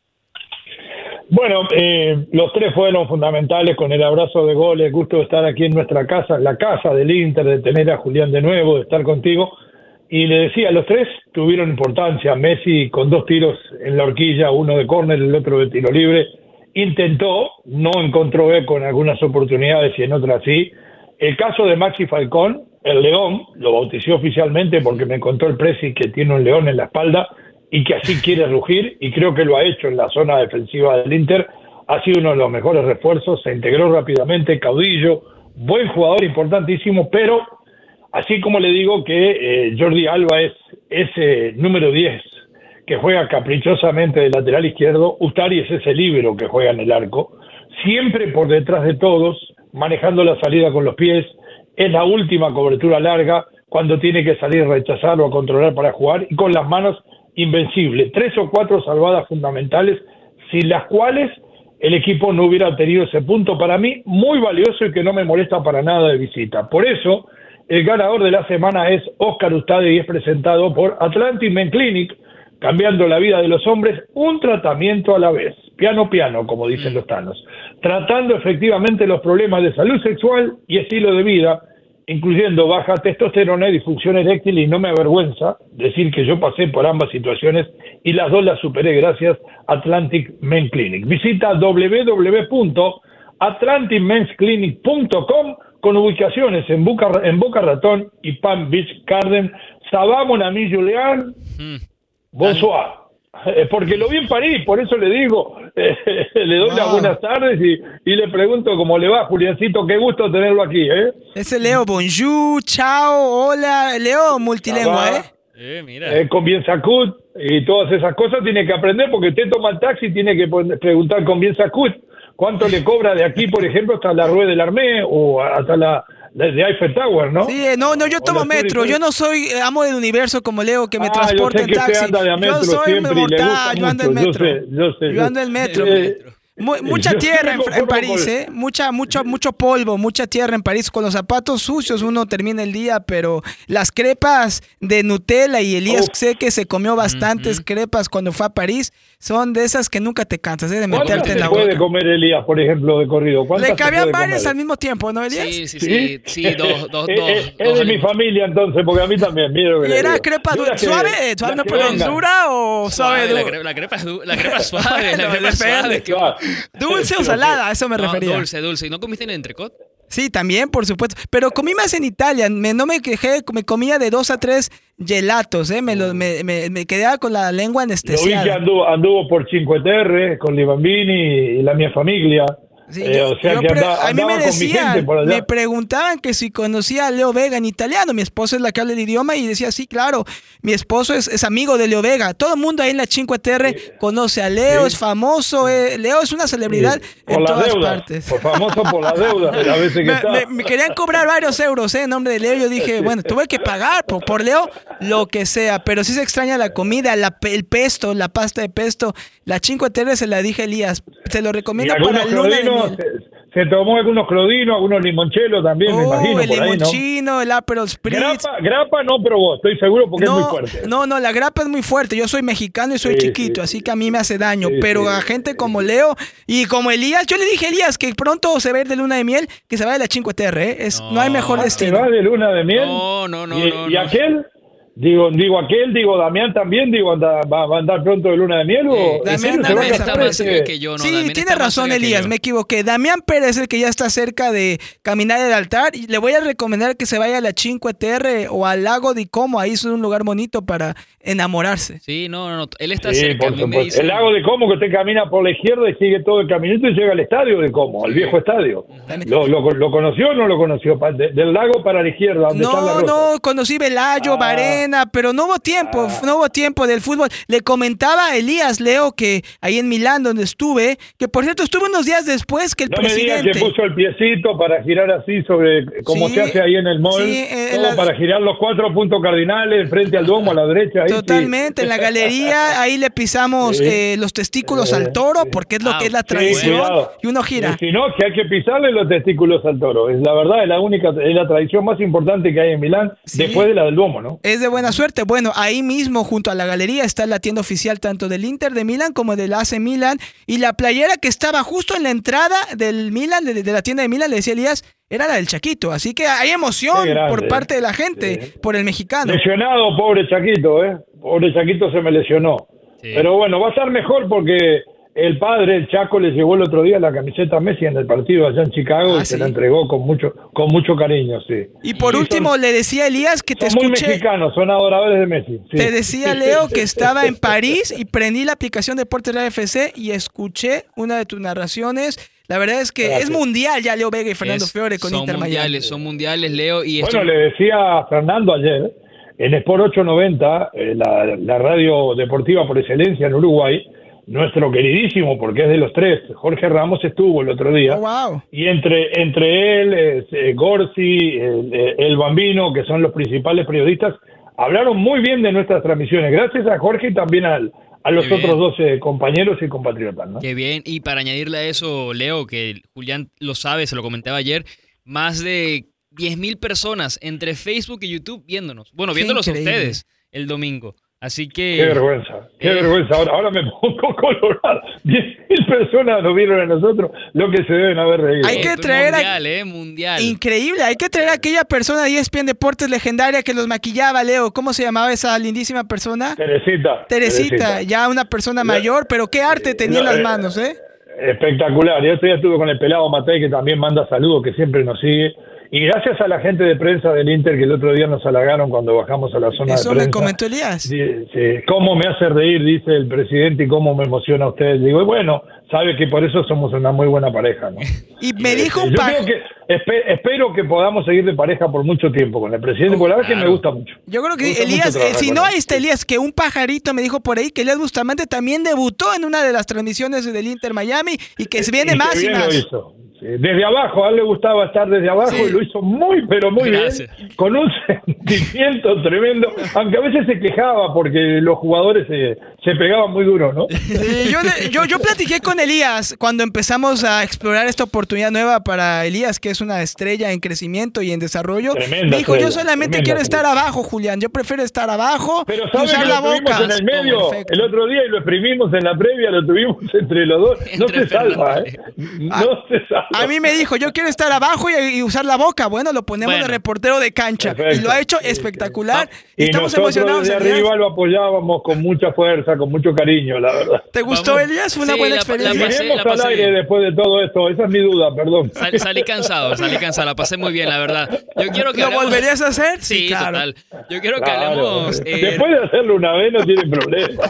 Speaker 6: Bueno, eh, los tres fueron fundamentales con el abrazo de goles. Gusto de estar aquí en nuestra casa, en la casa del Inter, de tener a Julián de nuevo, de estar contigo. Y le decía, los tres tuvieron importancia. Messi con dos tiros en la horquilla, uno de córner, el otro de tiro libre. Intentó, no encontró eco en algunas oportunidades y en otras sí. El caso de Maxi Falcón, el león, lo bauticé oficialmente porque me contó el presi que tiene un león en la espalda y que así quiere rugir, y creo que lo ha hecho en la zona defensiva del Inter. Ha sido uno de los mejores refuerzos, se integró rápidamente, caudillo, buen jugador, importantísimo, pero así como le digo que eh, Jordi Alba es ese número diez que juega caprichosamente de lateral izquierdo, Ustari es ese líbero que juega en el arco, siempre por detrás de todos, manejando la salida con los pies, es la última cobertura larga, cuando tiene que salir a rechazar o a controlar para jugar, y con las manos invencible. Tres o cuatro salvadas fundamentales, sin las cuales el equipo no hubiera tenido ese punto, para mí muy valioso y que no me molesta para nada de visita. Por eso, el ganador de la semana es Oscar Ustadi y es presentado por Atlantic Men Clinic, cambiando la vida de los hombres un tratamiento a la vez, piano piano, como dicen los tanos, tratando efectivamente los problemas de salud sexual y estilo de vida, incluyendo baja testosterona y disfunción eréctil, y no me avergüenza decir que yo pasé por ambas situaciones y las dos las superé gracias a Atlantic Men Clinic. Visita doble u doble u doble u punto atlantic mens clinic punto com con ubicaciones en Boca, en Boca Ratón y Palm Beach Garden. Ça mon ami Julián, mm. bonsoir. Eh, porque lo vi en París, por eso le digo, eh, le doy wow. las buenas tardes y, y le pregunto cómo le va, Juliancito, qué gusto tenerlo aquí, ¿eh?
Speaker 5: Ese Leo, bonjour, chao, hola, Leo multilingüe, ¿eh?
Speaker 2: Eh, mira.
Speaker 6: Eh, con bien sacut y todas esas cosas tiene que aprender, porque usted toma el taxi y tiene que preguntar con bien sacut cuánto le cobra de aquí, por ejemplo, hasta la Rue del Armé o hasta la de Eiffel Tower, ¿no?
Speaker 5: Sí, no, no, yo tomo metro, yo no soy amo del universo como Leo, que me ah, transporte en taxi.
Speaker 6: Anda de a metro,
Speaker 5: yo soy mortal, yo ando en metro.
Speaker 6: Yo, sé, yo, sé,
Speaker 5: yo ando en metro.
Speaker 6: Eh,
Speaker 5: Mucha tierra en, en París, ¿eh? Mucha, mucho, mucho polvo, mucha tierra en París. Con los zapatos sucios uno termina el día, pero las crepas de Nutella, y Elías oh. sé que se comió bastantes uh-huh. crepas cuando fue a París. son de esas que nunca te cansas, ¿eh? De
Speaker 6: ¿Cuántas
Speaker 5: meterte en la
Speaker 6: se puede
Speaker 5: boca.
Speaker 6: comer Elías, por ejemplo, de corrido? ¿Cuántas
Speaker 5: Le
Speaker 6: se
Speaker 5: cabían
Speaker 6: puede
Speaker 5: varias
Speaker 6: comer?
Speaker 5: al mismo tiempo, ¿no, Elías?
Speaker 2: Sí, sí, sí, sí, dos, dos,
Speaker 6: Es-
Speaker 2: dos.
Speaker 6: Es,
Speaker 2: dos
Speaker 6: de mi
Speaker 2: alimentos.
Speaker 6: familia entonces, porque a mí también, mira lo que
Speaker 5: ¿Y
Speaker 6: le
Speaker 5: era
Speaker 6: digo.
Speaker 5: crepa
Speaker 6: Yo
Speaker 5: du-
Speaker 6: las que-
Speaker 5: suave, eh, suave,
Speaker 6: las
Speaker 5: no,
Speaker 6: que
Speaker 5: pero
Speaker 6: vengan.
Speaker 5: dura o suave?
Speaker 2: Suave, la,
Speaker 5: du-
Speaker 2: crepa, la crepa es du- la crepa es suave,
Speaker 5: Bueno,
Speaker 2: la crepa es
Speaker 5: depende.
Speaker 2: suave. que-
Speaker 6: Suave.
Speaker 5: ¿Dulce o
Speaker 6: Sí,
Speaker 5: salada? A eso me
Speaker 2: No,
Speaker 5: refería.
Speaker 2: dulce, dulce. ¿Y no comiste en el entrecot?
Speaker 5: Sí, también, por supuesto. Pero comí más en Italia. Me, no me quejé, me comía de dos a tres gelatos, ¿eh? Me, lo- me, me, me quedaba con la lengua
Speaker 6: Lo vi que
Speaker 5: anestesiada.
Speaker 6: anduvo, anduvo por Cinque Terre con Li Bambini y la mia familia.
Speaker 5: Sí,
Speaker 6: Eh,
Speaker 5: yo-
Speaker 6: o sea
Speaker 5: yo
Speaker 6: que
Speaker 5: pre-
Speaker 6: anda-
Speaker 5: a mí me
Speaker 6: andaba con mi gente
Speaker 5: decían,
Speaker 6: por allá.
Speaker 5: me preguntaban que si conocía a Leo Vega en italiano. Mi esposa es la que habla el idioma y decía, sí, claro, mi esposo es, es amigo de Leo Vega. Todo el mundo ahí en la Cinque Terre conoce a Leo,
Speaker 6: Sí.
Speaker 5: es famoso. eh, Leo es una celebridad
Speaker 6: por
Speaker 5: en
Speaker 6: las
Speaker 5: todas
Speaker 6: deudas,
Speaker 5: partes.
Speaker 6: por famoso por las deudas de las veces que
Speaker 5: Me,
Speaker 6: está.
Speaker 5: me- me querían cobrar varios euros ¿eh? En nombre de Leo. Yo dije, bueno, tuve que pagar por, por Leo lo que sea, pero sí se extraña la comida, la, pe- el pesto, la pasta de pesto. La Cinque Terre se la dije a Elías, se lo
Speaker 6: Y
Speaker 5: recomiendo
Speaker 6: algunos
Speaker 5: para luna de
Speaker 6: clodinos,
Speaker 5: miel.
Speaker 6: se, se tomó algunos clodinos, algunos limonchelos también, me
Speaker 5: Oh,
Speaker 6: imagino,
Speaker 5: el
Speaker 6: por ahí, ¿no?
Speaker 5: limonchino, el Aperol Spritz.
Speaker 6: Grapa, grapa no probó, estoy seguro porque es muy
Speaker 5: No,
Speaker 6: fuerte.
Speaker 5: no, no, la grapa es muy fuerte. Yo soy mexicano y soy
Speaker 6: Sí,
Speaker 5: chiquito,
Speaker 6: sí,
Speaker 5: así
Speaker 6: sí.
Speaker 5: que a mí me hace daño.
Speaker 6: Sí,
Speaker 5: pero
Speaker 6: sí.
Speaker 5: a gente como Leo y como Elías, yo le dije a Elías que pronto se va a ir de luna de miel, que se vaya de la Cinque Terre. ¿eh? Es, no.
Speaker 2: No.
Speaker 5: hay mejor
Speaker 6: ¿Se
Speaker 5: destino.
Speaker 6: va de luna de miel?
Speaker 2: No, no, no,
Speaker 6: ¿Y,
Speaker 2: no,
Speaker 6: y
Speaker 2: no.
Speaker 6: aquel? Digo, digo aquel, digo Damián también, digo, anda- va, va a andar pronto de luna de miel o
Speaker 2: Eh,
Speaker 6: ¿en
Speaker 5: Damián
Speaker 6: serio se va a
Speaker 5: Damián
Speaker 6: casar
Speaker 2: está más
Speaker 6: ese?
Speaker 2: cerca que yo, ¿no?
Speaker 5: Sí,
Speaker 2: Damián
Speaker 5: tiene
Speaker 2: está más
Speaker 5: razón
Speaker 2: cerca que
Speaker 5: Elías,
Speaker 2: yo.
Speaker 5: me equivoqué. Damián Pérez es el que ya está cerca de caminar el altar y le voy a recomendar que se vaya a la Cinque Terre o al lago di Como, ahí es un lugar bonito para enamorarse.
Speaker 2: Sí, no, no, no, él está
Speaker 6: Sí,
Speaker 2: cerca.
Speaker 6: por
Speaker 2: A mí me
Speaker 6: supuesto.
Speaker 2: dicen-
Speaker 6: El lago de Como, que usted camina por la izquierda y sigue todo el caminito y llega al estadio de Como, al viejo estadio. ¿Lo, lo, lo conoció o no lo conoció? Pa- de- del lago para la izquierda, donde están las
Speaker 5: No,
Speaker 6: rosas.
Speaker 5: no, conocí Velayo,
Speaker 6: Ah.
Speaker 5: Varena, pero no hubo tiempo,
Speaker 6: Ah.
Speaker 5: no hubo tiempo del fútbol. Le comentaba a Elías Leo que ahí en Milán donde estuve, que por cierto estuve unos días después que el
Speaker 6: No me diga
Speaker 5: presidente...
Speaker 6: que puso el piecito para girar así sobre como
Speaker 5: Sí,
Speaker 6: se hace ahí en el mall,
Speaker 5: sí, eh,
Speaker 6: todo
Speaker 5: la-
Speaker 6: para girar los cuatro puntos cardinales frente al domo a la derecha. Ahí sí.
Speaker 5: Totalmente, en la galería, ahí le pisamos
Speaker 6: Sí.
Speaker 5: eh, los testículos
Speaker 6: Eh,
Speaker 5: al toro,
Speaker 6: sí.
Speaker 5: porque es lo
Speaker 2: Ah,
Speaker 5: que es la
Speaker 2: sí,
Speaker 5: tradición,
Speaker 6: cuidado.
Speaker 5: y uno gira.
Speaker 6: Y si no, que hay que pisarle los testículos al toro. Es la verdad, es la única, es la tradición más importante que hay en Milán,
Speaker 5: Sí.
Speaker 6: después de la del domo, ¿no?
Speaker 5: Es de buena suerte. Bueno, ahí mismo, junto a la galería, está la tienda oficial tanto del Inter de Milán como del A C Milán. Y la playera que estaba justo en la entrada del Milán, de, de la tienda de Milán, le decía Elías, era la del Chaquito. Así que hay emoción
Speaker 6: Qué grande,
Speaker 5: por parte de la gente,
Speaker 6: sí.
Speaker 5: por el mexicano.
Speaker 6: Lesionado, pobre Chaquito, ¿eh? Pobre Chaquito se me lesionó.
Speaker 2: Sí.
Speaker 6: Pero bueno, va a estar mejor porque el padre, el Chaco, le llevó el otro día la camiseta a Messi en el partido allá en Chicago
Speaker 5: Ah,
Speaker 6: y se
Speaker 5: sí.
Speaker 6: la entregó con mucho con mucho cariño, sí.
Speaker 5: Y por
Speaker 6: Sí,
Speaker 5: último,
Speaker 6: son-
Speaker 5: le decía a Elías que te
Speaker 6: Son muy
Speaker 5: escuché.
Speaker 6: mexicanos, son adoradores de Messi. sí.
Speaker 5: Te decía Leo que estaba en París y prendí la aplicación de Deportes Radio F C y escuché una de tus narraciones. La verdad es que
Speaker 6: Gracias.
Speaker 5: es mundial ya Leo Vega y Fernando
Speaker 2: Es-
Speaker 5: Fiore con
Speaker 2: son
Speaker 5: Inter Miami.
Speaker 2: mundiales, son mundiales, Leo, y esto...
Speaker 6: Bueno, le decía a Fernando ayer, en Sport ochocientos noventa, eh, la, la radio deportiva por excelencia en Uruguay, nuestro queridísimo, porque es de los tres, Jorge Ramos estuvo el otro día.
Speaker 5: Oh, wow.
Speaker 6: Y entre, entre él, eh, eh, Gorsi, el, eh, el Bambino, que son los principales periodistas, hablaron muy bien de nuestras transmisiones. Gracias a Jorge y también al, a los
Speaker 2: Qué bien.
Speaker 6: otros dos eh, compañeros y compatriotas, ¿no?
Speaker 2: Qué bien, y para añadirle a eso, Leo, que Julián lo sabe, se lo comentaba ayer, más de diez mil personas entre Facebook y YouTube viéndonos. Bueno,
Speaker 5: Qué
Speaker 2: viéndonos a
Speaker 5: increíble.
Speaker 2: ustedes el domingo. Así que...
Speaker 6: Qué vergüenza, qué
Speaker 2: Eh.
Speaker 6: vergüenza. Ahora, ahora me pongo colorado. Diez mil personas nos vieron a nosotros lo que se deben haber reído.
Speaker 5: Hay que
Speaker 2: eh,
Speaker 5: traer a-
Speaker 2: mundial, eh, mundial.
Speaker 5: Increíble, hay que traer a aquella persona de E S P N Deportes legendaria que los maquillaba, Leo. ¿Cómo se llamaba esa lindísima persona?
Speaker 6: Teresita.
Speaker 5: Teresita, ya una persona mayor, pero qué arte tenía en
Speaker 6: No,
Speaker 5: las
Speaker 6: eh,
Speaker 5: manos, ¿eh?
Speaker 6: Espectacular. Yo ya estuve con el pelado Matei, que también manda saludos, que siempre nos sigue. Y gracias a la gente de prensa del Inter que el otro día nos halagaron cuando bajamos a la zona
Speaker 5: Eso
Speaker 6: de prensa.
Speaker 5: me comentó Elías.
Speaker 6: Sí, sí. ¿Cómo me hace reír? Dice el presidente, y cómo me emociona a usted. Digo, y bueno, sabe que por eso somos una muy buena pareja, ¿no?
Speaker 5: Y me dijo un
Speaker 6: Yo
Speaker 5: paja.
Speaker 6: creo que espe- espero que podamos seguir de pareja por mucho tiempo con el presidente, porque la verdad es que me
Speaker 2: claro.
Speaker 6: gusta mucho.
Speaker 5: Yo creo
Speaker 6: Me
Speaker 5: que
Speaker 6: gusta
Speaker 5: Elías,
Speaker 6: mucho
Speaker 5: eh,
Speaker 6: trabajar
Speaker 5: si
Speaker 6: con
Speaker 5: no
Speaker 6: él.
Speaker 5: ahí está Elías, que un pajarito me dijo por ahí que Elías Bustamante también debutó en una de las transmisiones del Inter Miami y que se viene
Speaker 6: Y que
Speaker 5: más y
Speaker 6: bien lo
Speaker 5: más.
Speaker 6: hizo. Sí, desde abajo, a él le gustaba estar desde abajo
Speaker 5: Sí.
Speaker 6: y lo hizo muy, pero muy
Speaker 2: Gracias.
Speaker 6: bien, con un sentimiento tremendo, aunque a veces se quejaba porque los jugadores se, se pegaban muy duro, ¿no?
Speaker 5: Sí, yo, yo, yo platiqué con Elías cuando empezamos a explorar esta oportunidad nueva para Elías, que que es una estrella en crecimiento y en desarrollo.
Speaker 6: Tremenda
Speaker 5: Dijo,
Speaker 6: estrella,
Speaker 5: yo solamente
Speaker 6: tremenda
Speaker 5: quiero
Speaker 6: estrella.
Speaker 5: estar abajo, Julián. Yo prefiero estar abajo
Speaker 6: Pero
Speaker 5: y
Speaker 6: ¿sabes
Speaker 5: usar
Speaker 6: que
Speaker 5: la
Speaker 6: lo tuvimos
Speaker 5: boca.
Speaker 6: en el medio
Speaker 5: Perfecto.
Speaker 6: el otro día y lo exprimimos en la previa, lo tuvimos entre los dos? No
Speaker 2: Entre
Speaker 6: se salva, ¿eh?
Speaker 5: Ah,
Speaker 6: No se salva.
Speaker 5: A mí me dijo, yo quiero estar abajo y, y usar la boca. Bueno, lo ponemos
Speaker 2: Bueno.
Speaker 5: de reportero de cancha.
Speaker 6: Perfecto.
Speaker 5: Y lo ha hecho
Speaker 6: Sí, sí.
Speaker 5: espectacular.
Speaker 6: Y
Speaker 5: Estamos
Speaker 6: nosotros
Speaker 5: emocionados,
Speaker 6: desde
Speaker 5: Elías.
Speaker 6: arriba lo apoyábamos con mucha fuerza, con mucho cariño, la verdad.
Speaker 5: ¿Te gustó,
Speaker 2: Vamos.
Speaker 5: Elías? Fue una
Speaker 2: Sí,
Speaker 5: buena
Speaker 2: la- la
Speaker 5: experiencia.
Speaker 2: pasé-
Speaker 6: Iremos
Speaker 2: la
Speaker 6: al
Speaker 2: pasé
Speaker 6: aire
Speaker 2: bien.
Speaker 6: después de todo esto, esa es mi duda, perdón.
Speaker 2: Sal- salí cansado, salí cansado, la pasé muy bien, la verdad. Yo quiero que
Speaker 5: ¿Lo
Speaker 2: hablemos-
Speaker 5: volverías a hacer?
Speaker 2: Sí,
Speaker 5: claro.
Speaker 2: total. Yo quiero que
Speaker 6: Claro.
Speaker 2: hablemos... eh,
Speaker 6: Después de hacerlo una vez no tiene problema.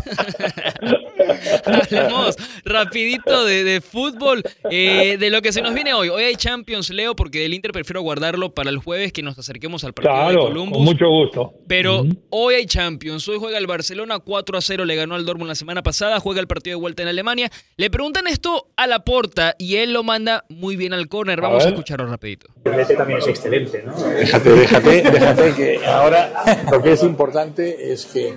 Speaker 2: Hablemos rapidito de, de fútbol, eh, de lo que se nos viene hoy. Hoy hay Champions, Leo, porque del Inter prefiero guardarlo para el jueves que nos acerquemos al partido de
Speaker 6: Claro,
Speaker 2: Columbus.
Speaker 6: con mucho gusto.
Speaker 2: Pero
Speaker 6: Ujú.
Speaker 2: hoy hay Champions. Hoy juega el Barcelona cuatro a cero, le ganó al Dortmund la semana pasada, juega el partido de vuelta en Alemania. Le preguntan esto a Laporta y él lo manda muy bien al córner.
Speaker 6: A
Speaker 2: Vamos a,
Speaker 6: ver.
Speaker 2: escucharlo rapidito.
Speaker 7: El Mete también es excelente, ¿no?
Speaker 8: Déjate, déjate, déjate que ahora lo que es importante es que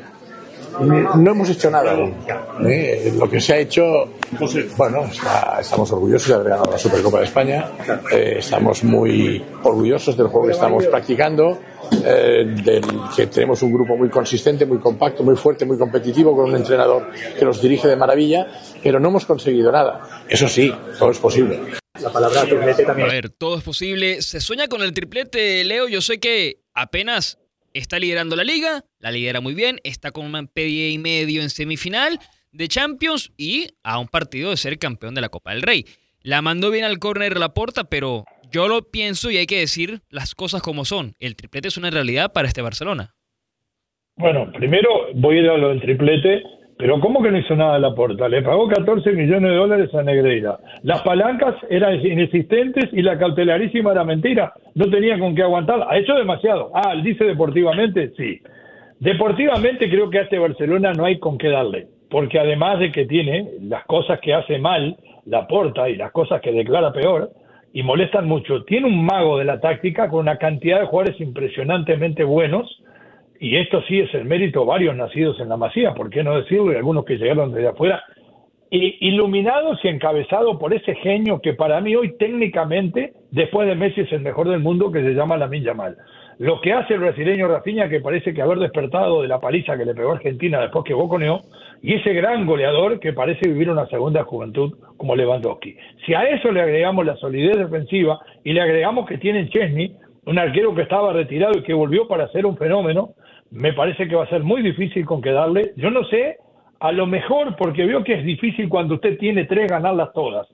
Speaker 8: no hemos hecho nada aún. ¿eh? Lo que se ha hecho, bueno, está- estamos orgullosos de haber ganado la Supercopa de España, eh, estamos muy orgullosos del juego que estamos practicando, eh, del que tenemos un grupo muy consistente, muy compacto, muy fuerte, muy competitivo, con un entrenador que los dirige de maravilla, pero no hemos conseguido nada. Eso sí, todo es posible.
Speaker 7: La palabra triplete
Speaker 2: A
Speaker 7: también.
Speaker 2: ver, todo es posible. Se sueña con el triplete, Leo. Yo sé que apenas está liderando la liga, la lidera muy bien, está con un pie y medio en semifinal de Champions y a un partido de ser campeón de la Copa del Rey. La mandó bien al córner Laporta, pero yo lo pienso y hay que decir las cosas como son. El triplete es una realidad para este Barcelona.
Speaker 6: Bueno, primero voy a ir a lo del triplete, pero ¿cómo que no hizo nada Laporta? Le pagó catorce millones de dólares a Negreira. Las palancas eran inexistentes y la cautelarísima era mentira. No tenía con qué aguantar. Ha hecho demasiado. Ah, él dice deportivamente, sí. Deportivamente creo que a este Barcelona no hay con qué darle, porque además de que tiene las cosas que hace mal Laporta y las cosas que declara peor, y molestan mucho, tiene un mago de la táctica con una cantidad de jugadores impresionantemente buenos. Y esto sí es el mérito de varios nacidos en la Masía, ¿por qué no decirlo? Y algunos que llegaron desde afuera, y iluminados y encabezados por ese genio que para mí hoy técnicamente, después de Messi, es el mejor del mundo, que se llama Lamine Yamal. Lo que hace el brasileño Rafinha, que parece que haber despertado de la paliza que le pegó a Argentina después que boconeó, y ese gran goleador que parece vivir una segunda juventud como Lewandowski. Si a eso le agregamos la solidez defensiva y le agregamos que tienen Chesney, un arquero que estaba retirado y que volvió para ser un fenómeno, me parece que va a ser muy difícil con quedarle. Yo no sé, a lo mejor, porque veo que es difícil cuando usted tiene tres ganarlas todas.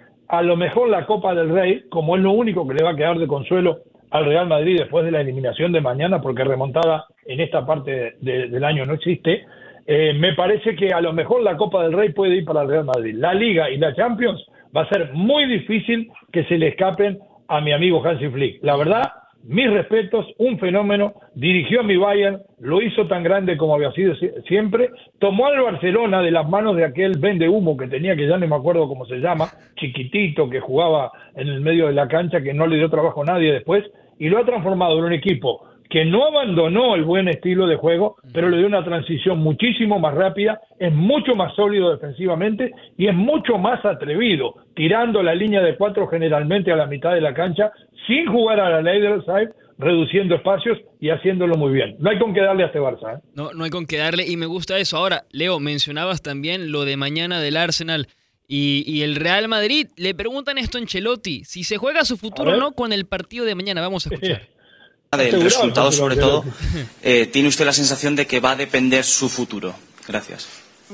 Speaker 6: A lo mejor la Copa del Rey, como es lo único que le va a quedar de consuelo al Real Madrid después de la eliminación de mañana, porque remontada en esta parte de, de, del año no existe, eh, me parece que a lo mejor la Copa del Rey puede ir para el Real Madrid. La Liga y la Champions va a ser muy difícil que se le escapen a mi amigo Hansi Flick. La verdad, mis respetos, un fenómeno, dirigió a mi Bayern, lo hizo tan grande como había sido siempre, tomó al Barcelona de las manos de aquel vende humo que tenía, que ya no me acuerdo cómo se llama, chiquitito, que jugaba en el medio de la cancha, que no le dio trabajo a nadie después, y lo ha transformado en un equipo que no abandonó el buen estilo de juego, pero le dio una transición muchísimo más rápida, es mucho más sólido defensivamente y es mucho más atrevido, tirando la línea de cuatro generalmente a la mitad de la cancha, sin jugar a la ley del offside, reduciendo espacios y haciéndolo muy bien. No hay con qué darle a este Barça, ¿eh?
Speaker 2: No, no hay con qué darle y me gusta eso. Ahora, Leo, mencionabas también lo de mañana del Arsenal y, y el Real Madrid. Le preguntan esto a Ancelotti, si se juega su futuro o no con el partido de mañana. Vamos a escuchar.
Speaker 9: Del resultado, sobre todo, eh, ¿tiene usted la sensación de que va a depender su futuro? Gracias.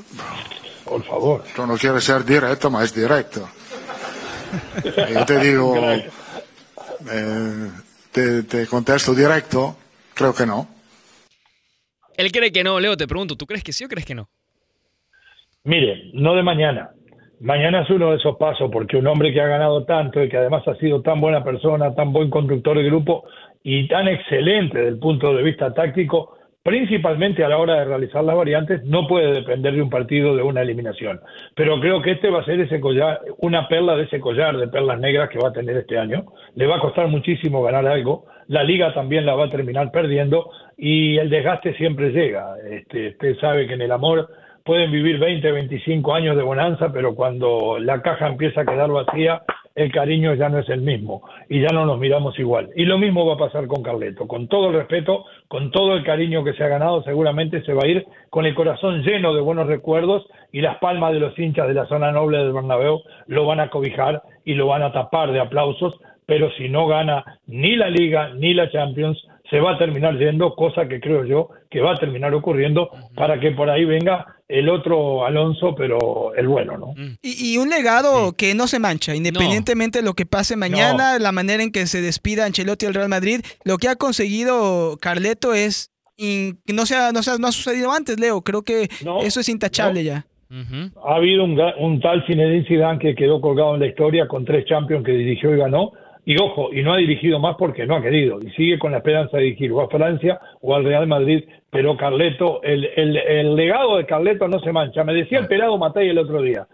Speaker 6: Por favor.
Speaker 3: Tú no quieres ser directo, ma es directo. Yo te digo, eh, te, te contesto directo, creo que no.
Speaker 2: Él cree que no, Leo, te pregunto, ¿tú crees que sí o crees que no?
Speaker 6: Mire, no de mañana. Mañana es uno de esos pasos, porque un hombre que ha ganado tanto y que además ha sido tan buena persona, tan buen conductor de grupo y tan excelente desde el punto de vista táctico, principalmente a la hora de realizar las variantes, no puede depender de un partido, de una eliminación. Pero creo que este va a ser ese collar, una perla de ese collar de perlas negras que va a tener este año. Le va a costar muchísimo ganar algo. La Liga también la va a terminar perdiendo y el desgaste siempre llega. Este, usted sabe que en el amor pueden vivir veinte, veinticinco años de bonanza, pero cuando la caja empieza a quedar vacía, el cariño ya no es el mismo y ya no nos miramos igual. Y lo mismo va a pasar con Carleto. Con todo el respeto, con todo el cariño que se ha ganado, seguramente se va a ir con el corazón lleno de buenos recuerdos y las palmas de los hinchas de la zona noble del Bernabéu lo van a cobijar y lo van a tapar de aplausos, pero si no gana ni la Liga ni la Champions, se va a terminar yendo, cosa que creo yo que va a terminar ocurriendo para que por ahí venga el otro Alonso, pero el bueno, ¿no?
Speaker 5: Y, y un legado sí. que no se mancha, independientemente no. de lo que pase mañana, no. la manera en que se despida Ancelotti del Real Madrid, lo que ha conseguido Carleto es, in, no, sea, no, sea, no ha sucedido antes, Leo, creo que no, eso es intachable no. ya.
Speaker 6: Uh-huh. Ha habido un, un tal Zinedine Zidane que quedó colgado en la historia con tres Champions que dirigió y ganó. Y ojo, y no ha dirigido más porque no ha querido, y sigue con la esperanza de dirigir o a Francia o al Real Madrid, pero Carleto, el, el, el legado de Carleto no se mancha. Me decía el pelado Matei el otro día,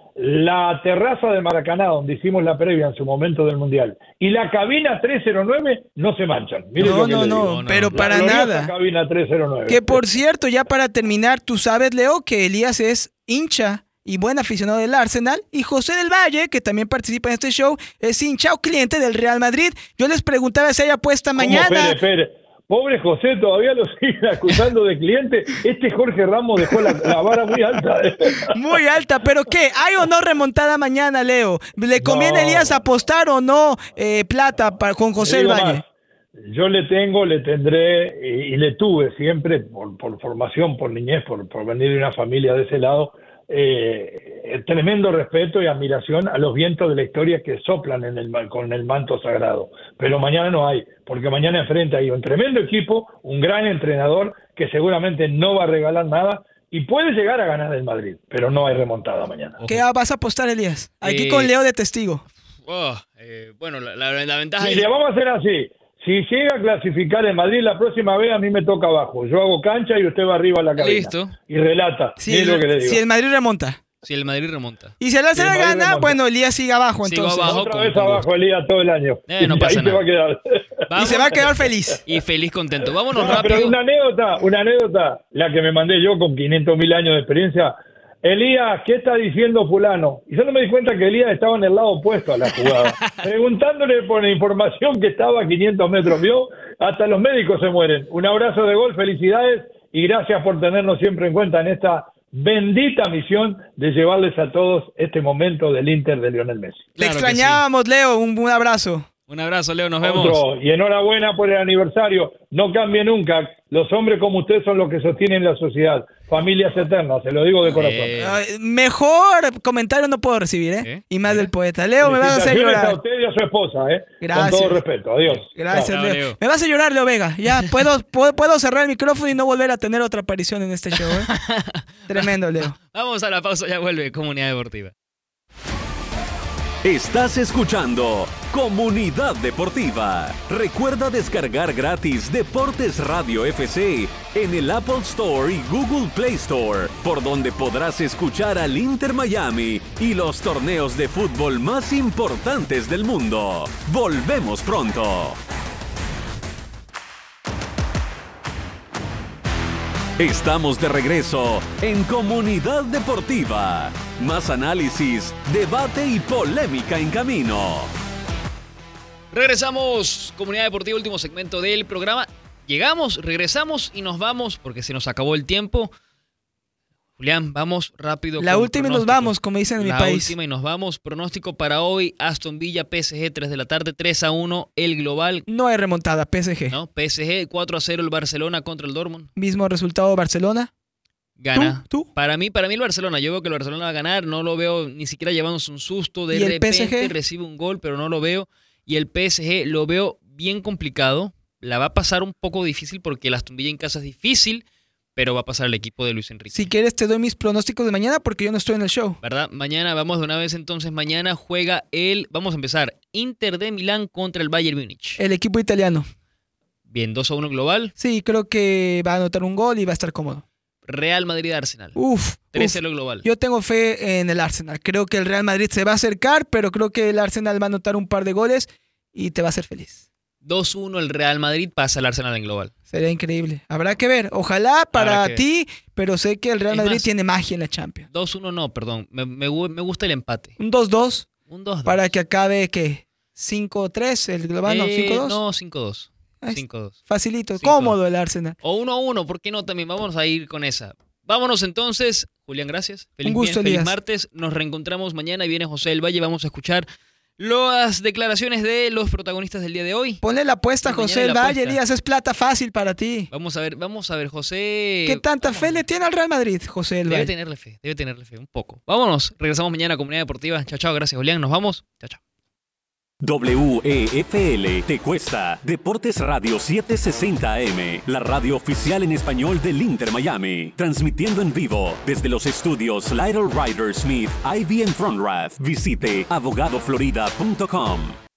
Speaker 6: la terraza de Maracaná, donde hicimos la previa en su momento del Mundial, y la cabina trescientos nueve no se manchan. Mire
Speaker 5: no, no, no, no, pero
Speaker 6: la
Speaker 5: para nada.
Speaker 6: Cabina trescientos nueve.
Speaker 5: Que por cierto, ya para terminar, tú sabes, Leo, que Elías es hincha y buen aficionado del Arsenal, y José del Valle, que también participa en este show, es hincha o cliente del Real Madrid. Yo les preguntaba si hay apuesta mañana.
Speaker 6: Pere, Pere. Pobre José, todavía lo siguen acusando de cliente. Este Jorge Ramos dejó la, la vara muy alta.
Speaker 5: Muy alta, pero ¿qué? ¿Hay o no remontada mañana, Leo? ¿Le conviene no. Elías apostar o no eh, plata para, con José del Valle? Más.
Speaker 6: Yo le tengo, le tendré y, y le tuve siempre, por, por formación, por niñez, por, por venir de una familia de ese lado, Eh, tremendo respeto y admiración a los vientos de la historia que soplan en el, con el manto sagrado, pero mañana no hay, porque mañana enfrente hay un tremendo equipo, un gran entrenador que seguramente no va a regalar nada y puede llegar a ganar el Madrid, pero no hay remontada mañana.
Speaker 5: ¿Qué vas a apostar, Elías? Aquí eh, con Leo de testigo.
Speaker 2: Oh, eh, bueno, la, la, la ventaja
Speaker 6: Mire,
Speaker 2: es...
Speaker 6: vamos a hacer así. Si llega a clasificar en Madrid, la próxima vez a mí me toca abajo. Yo hago cancha y usted va arriba a la cabina.
Speaker 2: Listo.
Speaker 6: Y relata.
Speaker 5: Si, el, lo que le digo. si el Madrid remonta.
Speaker 2: Si el Madrid remonta.
Speaker 5: Y si el Arsenal gana, remonta. Bueno, Elías sigue abajo.
Speaker 2: Sigo
Speaker 5: entonces.
Speaker 2: abajo
Speaker 6: Otra
Speaker 2: con,
Speaker 6: vez
Speaker 2: con
Speaker 6: abajo Elías todo el año.
Speaker 2: Eh, no pasa
Speaker 6: ahí
Speaker 2: nada.
Speaker 6: Se va a quedar.
Speaker 5: Vamos. Y se va a quedar feliz.
Speaker 2: Y feliz, contento. Vámonos
Speaker 6: no,
Speaker 2: rápido.
Speaker 6: Pero una anécdota, una anécdota, la que me mandé yo con quinientos mil años de experiencia. Elías, ¿qué está diciendo fulano? Y yo no me di cuenta que Elías estaba en el lado opuesto a la jugada. Preguntándole por la información que estaba a quinientos metros. Vio, hasta los médicos se mueren. Un abrazo de gol, felicidades y gracias por tenernos siempre en cuenta en esta bendita misión de llevarles a todos este momento del Inter de Lionel Messi.
Speaker 5: Te claro extrañábamos, sí. Leo. Un, un abrazo.
Speaker 2: Un abrazo, Leo. Nos vemos.
Speaker 6: Otro, y enhorabuena por el aniversario. No cambie nunca. Los hombres como usted son los que sostienen la sociedad. Familias eternas, se lo digo de corazón.
Speaker 5: Eh, mejor comentario no puedo recibir, ¿eh? ¿Eh? Y más ¿Eh? del poeta. Leo, me vas a hacer llorar.
Speaker 6: A usted y a su esposa, ¿eh?
Speaker 5: Gracias.
Speaker 6: Con todo respeto. Adiós.
Speaker 5: Gracias, Leo. Leo. Me vas a llorar, Leo Vega. Ya puedo, puedo, puedo cerrar el micrófono y no volver a tener otra aparición en este show, ¿eh? Tremendo, Leo.
Speaker 2: Vamos a la pausa, ya vuelve Comunidad Deportiva.
Speaker 1: Estás escuchando Comunidad Deportiva. Recuerda descargar gratis Deportes Radio F C en el Apple Store y Google Play Store, por donde podrás escuchar al Inter Miami y los torneos de fútbol más importantes del mundo. Volvemos pronto. Estamos de regreso en Comunidad Deportiva. Más análisis, debate y polémica en camino.
Speaker 2: Regresamos, Comunidad Deportiva, último segmento del programa. Llegamos, regresamos y nos vamos porque se nos acabó el tiempo. Julián, vamos rápido.
Speaker 5: La última y nos vamos, como dicen en mi país.
Speaker 2: La última y nos vamos. Pronóstico para hoy, Aston Villa, P S G, tres de la tarde, tres a uno, el global.
Speaker 5: No hay remontada, P S G.
Speaker 2: No, P S G, cuatro a cero, el Barcelona contra el Dortmund.
Speaker 5: Mismo resultado, Barcelona.
Speaker 2: Gana.
Speaker 5: ¿Tú? ¿Tú?
Speaker 2: Para mí, para mí el Barcelona, yo veo que el Barcelona va a ganar, no lo veo ni siquiera llevándose un susto, de
Speaker 5: ¿Y el
Speaker 2: repente
Speaker 5: P S G?
Speaker 2: Recibe un gol, pero no lo veo. Y el P S G lo veo bien complicado, la va a pasar un poco difícil porque el Aston Villa en casa es difícil, pero va a pasar el equipo de Luis Enrique.
Speaker 5: Si quieres te doy mis pronósticos de mañana porque yo no estoy en el show.
Speaker 2: ¿Verdad? Mañana, vamos de una vez entonces, mañana juega el, vamos a empezar, Inter de Milán contra el Bayern Múnich.
Speaker 5: El equipo italiano.
Speaker 2: Bien, dos a uno global.
Speaker 5: Sí, creo que va a anotar un gol y va a estar cómodo.
Speaker 2: Real Madrid-Arsenal.
Speaker 5: Uf.
Speaker 2: tres cero global.
Speaker 5: Yo tengo fe en el Arsenal. Creo que el Real Madrid se va a acercar, pero creo que el Arsenal va a anotar un par de goles y te va a hacer feliz.
Speaker 2: dos uno el Real Madrid, pasa al Arsenal en global.
Speaker 5: Sería increíble. Habrá que ver. Ojalá para ti, pero sé que el Real
Speaker 2: Es
Speaker 5: Madrid
Speaker 2: más,
Speaker 5: tiene magia en la Champions.
Speaker 2: dos uno no, perdón. Me, me, me gusta el empate.
Speaker 5: Un dos dos.
Speaker 2: Un dos dos.
Speaker 5: Para que acabe, ¿qué? cinco tres el global, no,
Speaker 2: Eh,
Speaker 5: cinco dos.
Speaker 2: no, cinco dos.
Speaker 5: Ahí
Speaker 2: cinco dos.
Speaker 5: Facilito,
Speaker 2: Cinco.
Speaker 5: cómodo el Arsenal.
Speaker 2: O uno a uno, ¿por qué no? También vamos a ir con esa. Vámonos entonces. Julián, gracias. Feliz,
Speaker 5: Un gusto,
Speaker 2: feliz
Speaker 5: Elías.
Speaker 2: martes. Nos reencontramos mañana y viene José del Valle. Vamos a escuchar las declaraciones de los protagonistas del día de hoy.
Speaker 5: Ponle la apuesta a
Speaker 2: Mañana
Speaker 5: José
Speaker 2: la
Speaker 5: el Valle,
Speaker 2: apuesta.
Speaker 5: Elías, es plata fácil para ti.
Speaker 2: Vamos a ver, vamos a ver, José.
Speaker 5: ¿Qué tanta
Speaker 2: Vamos.
Speaker 5: fe le tiene al Real Madrid, José el
Speaker 2: Debe
Speaker 5: Valle?
Speaker 2: tenerle fe, debe tenerle fe, un poco. Vámonos, regresamos mañana a Comunidad Deportiva. Chao, chao, gracias, Julián. Nos vamos. Chao, chao.
Speaker 1: W E F L te cuesta. Deportes Radio setecientos sesenta A M, la radio oficial en español del Inter Miami. Transmitiendo en vivo desde los estudios Lytle Ryder Smith, I B M Front Rath. Visite abogado florida punto com.